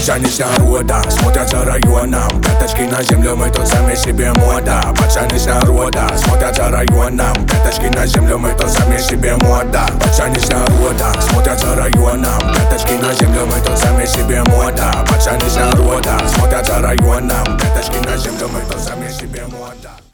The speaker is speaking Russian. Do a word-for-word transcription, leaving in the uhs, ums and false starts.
Пацаны с народа смотрятся районом. Пяточки на землю, мы тут сами себе мода. Пацаны с народа смотрятся районом. Пяточки на землю, мы тут сами себе мода. Пацаны с народа смотрятся районом. Пяточки на землю, мы тут сами себе мода. Пацаны с народа смотрятся районом. Пяточки на землю, мы тут сами себе мода.